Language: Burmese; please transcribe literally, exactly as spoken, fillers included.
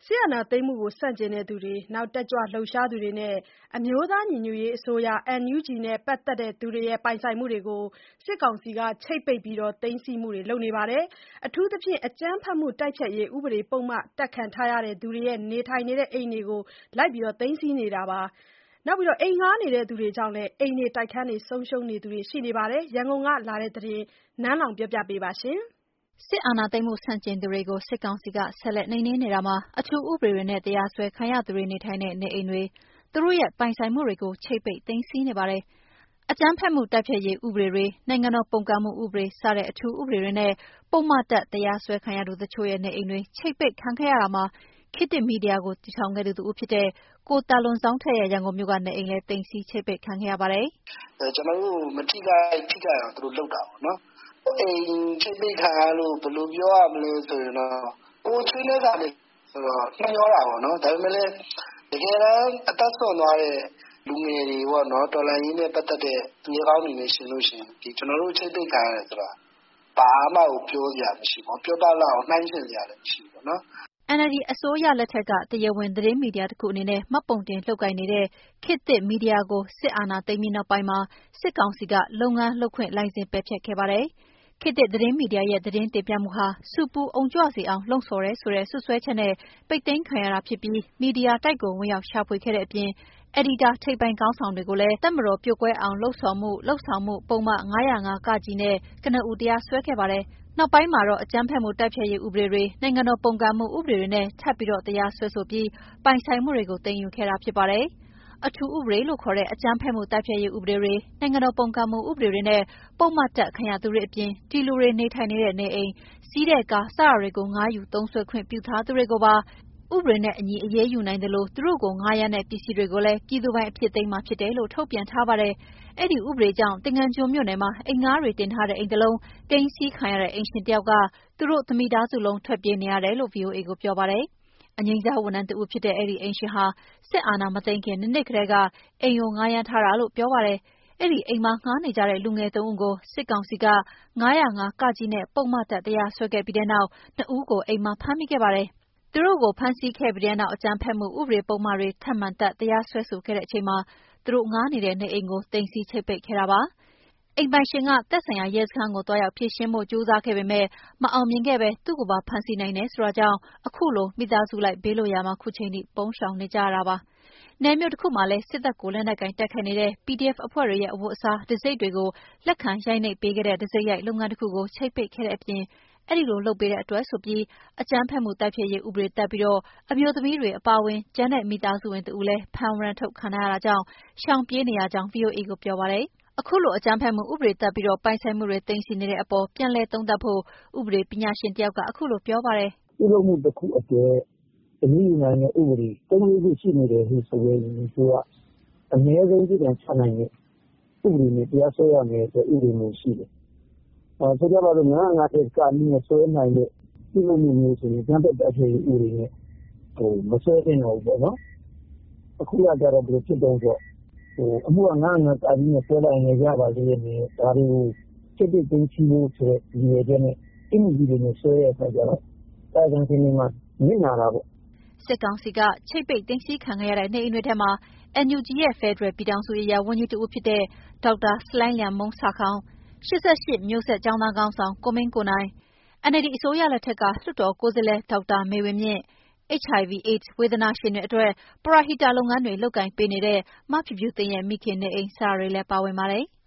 စစ်အာဏာသိမ်းမှုကိုဆန့်ကျင်သူတွေ၊တက်ကြွလှုပ်ရှားသူတွေနဲ့ အမျိုးသားညီညွတ်ရေးအစိုးရ N U G နဲ့ပတ်သက်သူတွေရဲ့ပိုင်ဆိုင်မှုတွေကို စစ်ကောင်စီက ချိတ်ပိတ်သိမ်းဆည်းမှုတွေလုပ်နေပါတယ်။ အထူးသဖြင့် အကြမ်းဖက်မှုတိုက်ဖျက်ရေးဥပဒေပုဒ်မတပ်ခံထားရသူတွေနေထိုင်နေတဲ့အိမ်တွေကို လိုက်လံသိမ်းဆည်းနေတာပါ။ အိမ်ငှားနေသူတွေကြောင့်လည်း အိမ်တွေတိုက်ခန်းတွေဆုံးရှုံးနေသူတွေရှိနေပါတယ်။ ရန်ကုန်ကလာတဲ့သတင်းကို နန်းလောဝ်ကပြောပြပါမယ်။စစ်အာဏာသိမ်းမှုဆန့်ကျင်သူတွေကို စစ်ကောင်စီက ဆက်လက်နှိမ်နင်းနေတာမှာ အထူးဥပဒေတွေနဲ့ တရားစွဲခံရသူတွေနေထိုင်တဲ့နေအိမ်တွေ၊ သူတို့ရဲ့ပိုင်ဆိုင်မှုတွေကို ချိတ်ပိတ်သိမ်းဆည်းနေပါတယ်။ အကြမ်းဖက်မှုတိုက်ဖျက်ရေးဥပဒေတွေ၊ နိုင်ငံတော်ပုန်ကန်မှုဥပဒေ စတဲ့ အထူးဥပဒေတွေနဲ့ ပုဒ်မတပ် တရားစွဲခံရသူတချို့ရဲ့နေအိမ်တွေ ချိတ်ပိတ်ခံခဲ့ရတာမှာ ခေတ်သစ်မီဒီယာကိုတည်ထောင်ခဲ့သူတဦးဖြစ်တဲ့ ကိုသာလွန်ဇောင်းထက်ရဲ့ ရန်ကုန်မြို့ကနေအိမ်လည်း သိမ်းဆည်းချိတ်ပိတ်ခံခဲ့ရပါတယ်။ "ကျနော်တို့မထိခိုက်ထိခိုက်အောင်သူတို့လုပ်တာပေါ့နော်။ အိမ်ချိတ်ပိတ်ခံရလို့ဘယ်လိုပြောရမလဲဆိုရင်တော့ကိုယ်ချွေးလဲစာတွေဆိုတော့နှမျောတာပေါ့နော်။ ဒါပေမဲ့လည်းတကယ်တမ်းအသက်စွန့်သွားတဲ့လူငယ်တွေပေါ့နော်တော်လှန်ရေးနဲ့ပတ်သက်တဲ့သူရဲကောင်းတွေနဲ့ယှဉ်လို့ရှိရင်ဒီကျနော်တို့ချိတ်ပိတ်ခံရတယ်ဆိုတာဘာမှကိုပြောစရာမရှိဘူး။ပြောပလောက်အောင်နှိုင်းယှဉ်စရာလည်းမရှိဘူးပေါ့နော်။ " N L D အစိုးရလက်ထက်က တရားဝင်သတင်းမီဒီယာတခုအနေနဲ့ မှတ်ပုံတင်လုပ်ကိုင်နေတဲ့ ခေတ်သစ်မီဒီယာကို စစ်အာဏာသိမ်းပြီးနောက်ပိုင်းမှာ စစ်ကောင်စီက လုပ်ငန်းလုပ်ခွင့်လိုင်စင်ပယ်ဖျက်ခဲ့ပါတယ်။ ခေတ်သစ်သတင်းမီဒီယာရဲ့သတင်းတင်ပြမှုဟာ ဆူပူအုံကြွစေအောင်လှုံ့ဆော်တယ်ဆိုတဲ့စွပ်စွဲချက်နဲ့ ပိတ်သိမ်းခံရတာဖြစ်ပြီး မီဒီယာတိုက်ကိုဝင်ရောက်ရှာဖွေခဲ့တဲ့အပြင် အယ်ဒီတာထိပ်ပိုင်းခေါင်းဆောင်တွေကိုလည်း တပ်မတော်ပြိုကွဲအောင်လှုံ့ဆော်မှု/လုပ်ဆောင်မှု ပုဒ်မ ၅၀၅-က နဲ့ ကနဦးတရားစွဲခဲ့ပါတယ်။ နောက်ပိုင်းမှာတော့ အကြမ်းဖက်မှုတိုက်ဖျက်ရေးဥပဒေတွေ၊ နိုင်ငံတော်ပုန်ကန်မှုဥပဒေတွေနဲ့ ထပ်ပြီးတရားစွဲဆိုပြီး ပိုင်ဆိုင်မှုတွေကိုသိမ်းယူခဲ့တာဖြစ်ပါတယ်။ အထူးဥပဒေလို့ခေါ်တဲ့ အကြမ်းဖက်မှုတိုက်ဖျက်ရေးဥပဒေတွေ၊ နိုင်ငံတော်ပုန်ကန်မှုဥပဒေတွေနဲ့ ပုဒ်မတပ်ခံရသူတွေအပြင် ဒီလူတွေနေထိုင်နေတဲ့နေအိမ်၊ စီးတဲ့ကား စတာတွေကို ငှားယူသုံးစွဲခွင့်ပြုထားသူတွေကိုပါ ဥပဒေနဲ့အညီအရေးယူနိုင်သလို သူတို့ကိုငှားရမ်းတဲ့ပစ္စည်းတွေကိုလည်း ပြည်သူပိုင်အဖြစ်သိမ်းမှာဖြစ်တယ်လို့ ထုတ်ပြန်ထားပါတယ်။ အဲဒီဥပဒေကြောင့် သင်္ဃန်းကျွန်းမြို့နယ်မှာ အိမ်ငှားတွေတင်ထားတဲ့အိမ်တလုံး သိမ်းဆည်းခံရတဲ့အိမ်ရှင်တယောက်က သူတို့တမိသားစုလုံးထွက်ပြေးနေရတယ်လို့ ဗွီအိုအေကိုပြောပါတယ်။ အငြိမ်းစားဝန်ထမ်းတဦးဖြစ်တဲ့ အဲဒီအိမ်ရှင်ဟာ စစ်အာဏာမသိမ်းခင် ၂ နှစ်ကတည်းက အိမ်ကိုငှားရမ်းထားတာလို့ပြောပါတယ်။ အဲဒီအိမ်မှာငှားနေကြတဲ့လူငယ်သုံးဦးကို စစ်ကောင်စီက ၅၀၅-က နဲ့ ပုဒ်မတပ်တရားစွဲခဲ့ပြီးနောက် နှစ်ဦးကိုအိမ်မှာဖမ်းမိခဲ့ပါတယ်။ သူတို့ကိုဖမ်းဆီးခဲ့ပြီးနောက် အကြမ်းဖက်မှုဥပဒေပုဒ်မတွေထပ်မံတပ်တရားစွဲဆိုခဲ့တဲ့အချိန်မှာ သူတို့ငှားနေတဲ့နေအိမ်ကို သိမ်းဆည်းချိတ်ပိတ်ခဲ့တာပါ။ အိမ်ပိုင်ရှင်က သက်ဆိုင်ရာရဲစခန်းကိုသွားရောက်ဖြေရှင်းဖို့ကြိုးစားခဲ့ပေမဲ့ မအောင်မြင်ခဲ့ဘဲ သူ့ကိုပါဖမ်းဆီးနိုင်တယ်ဆိုတာကြောင့် ခုလိုမိသားစုလိုက်ဘေးလွတ်ရာမှာ ခုချိန်ထိပုန်းရှောင်နေကြရတာပါ။ နယ်မြို့တခုမှာလည်း စစ်တပ်ကိုလက်နက်ကိုင်တိုက်ခိုက်နေတဲ့ P D F အဖွဲ့တွေရဲ့အဝတ်အစားတံဆိပ်တွေကို လက်ခံရိုက်နှိပ်ပေးခဲ့တဲ့ တံဆိပ်ရိုက်လုပ်ငန်းတခုကို ချိတ်ပိတ်ခဲ့တဲ့အပြင် အဲဒီလိုလုပ်ပေးတဲ့အတွက်ဆိုပြီး အကြမ်းဖက်မှုတိုက်ဖျက်ရေးဥပဒေတပ်ပြီး အမျိုးသမီးတွေအပါအဝင် ကျန်တဲ့မိသားစုဝင်တဦးလည်း ဖမ်းဝရမ်းထုတ်ခံထားရတာကြောင့် ရှောင်ပြေးနေရကြောင်း ဗွီအိုအေကိုပြောပါတယ်။ အခုလို အကြမ်းဖက်မှုဥပဒေတပ်ပြီး ပိုင်ဆိုင်မှုတွေသိမ်းဆည်းနေတဲ့အပေါ် ပြန်လည်သုံးသပ်ဖို့ ဥပဒေပညာရှင်တယောက်က ခုလိုပြောပါတယ်။ "ပြုလုပ်မှုတခုအတွက်အရေးယူနိုင်တဲ့ဥပဒေသုံးလေးခုရှိနေတယ်ဆိုရင်သူကအနည်းဆုံးပြစ်ဒဏ်ချနိုင်တဲ့ဥပဒေနဲ့တရားစွဲရမယ်ဆိုတဲ့ဥပဒေမျိုးရှိတယ်။ဆိုကြပါစို့ ၅၀၅-က နဲ့စွဲနိုင်တဲ့ပြုလုပ်မှုမျိုးဆိုရင်အကြမ်းဖက်တိုက်ဖျက်ရေးဥပဒေနဲ့မစွဲသင့်တော့ဘူးပေါ့နော်။အခုကကျတော့ဘယ်လိုဖြစ်တုန်းဆိုတော့အမှုက ၅၀၅-က နဲ့စွဲလိုက်ရင်လည်းရပါလျက်နဲ့ဒါတွေကိုချိတ်ပိတ်သိမ်းဆည်းဖို့ဆိုတဲ့ရည်ရွယ်ချက်နဲ့ပြစ်မှုကြီးတွေနဲ့စွဲတဲ့အခါကျတော့ကာယကံရှင်တွေမှာနစ်နာတာပေါ့။ " စစ်ကောင်စီက ချိတ်ပိတ်သိမ်းဆည်းခံခဲ့ရတဲ့နေအိမ်တွေထဲမှာ N U G ရဲ့ ဖယ်ဒရယ်ပြည်ထောင်စုရေးရာဝန်ကြီးတဦးဖြစ်တဲ့ ဒေါက်တာဆလိုင်းလျန်မှုန်းဆာခေါင်၊ ၈၈ မျိုးဆက်ကျောင်းသားခေါင်းဆောင် ကိုမင်းကိုနိုင်၊ N L D အစိုးရလက်ထက်က လွှတ်တော်ကိုယ်စားလှယ်ဒေါက်တာမေဝင်းမြင့်၊ H I V/AIDS ဝေဒနာရှင်တွေအတွက် ပရဟိတလုပ်ငန်းတွေလုပ်ကိုင်ပေးနေတဲ့ မဖြူဖြူသိန်းရဲ့မိခင်နေအိမ် စတာတွေလည်းပါဝင်ပါတယ်။